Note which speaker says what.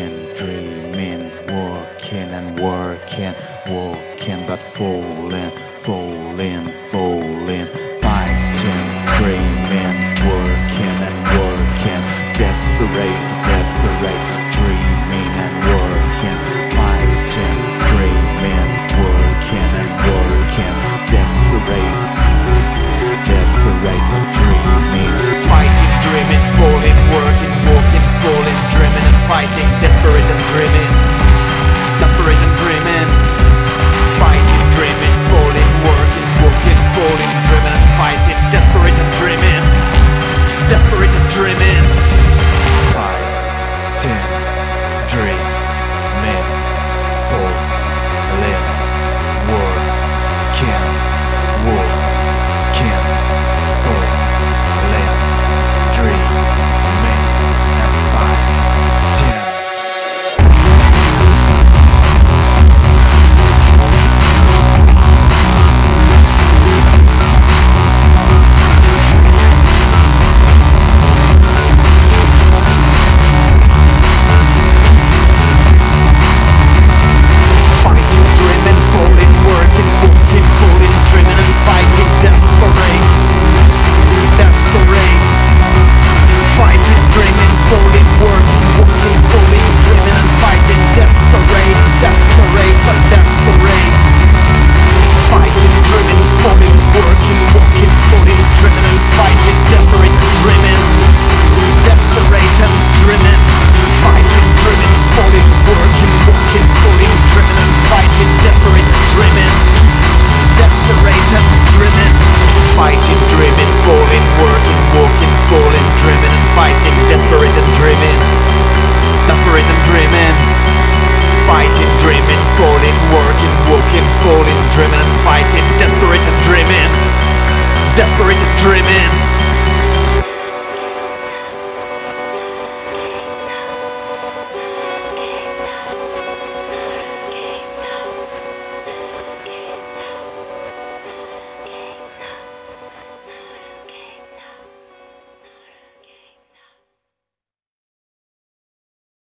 Speaker 1: dreaming, working and working, working but falling, falling, falling, fighting, dreaming, working and working, desperate, desperate, dreaming and working, fighting, dreaming, working and working, desperate, desperate, dreaming,
Speaker 2: Fighting, dreaming, falling, working, walking, falling, dreaming and fighting, desperate and dreaming, desperate and dreaming. Fighting, dreaming, falling, working, walking, falling, dreaming and fighting, desperate and dreaming, desperate and dreaming.
Speaker 1: fighting, dreaming, falling, working, walking, falling, dreaming and fighting.
Speaker 2: Fighting, dreaming, falling, working, walking, falling, dreaming and fighting, desperate, desperate. Fighting, dreaming, falling, working, walking, falling, dreaming and fighting, desperate, desperate, but desperate. Fighting, dreaming, falling, working, walking, falling, dreaming and fighting, desperate, dreaming, desperate and dreaming. Fighting, dreaming, falling, working, walking, falling, dreaming and fighting, desperate, dreaming, desperate and dreaming. Fighting, dreaming, falling, working, walking, falling, dreaming and fighting, desperate and dreaming, desperate and dreaming. Fighting, dreaming, falling, working, walking, falling, dreaming and fighting, desperate and dreaming, desperate and dreaming.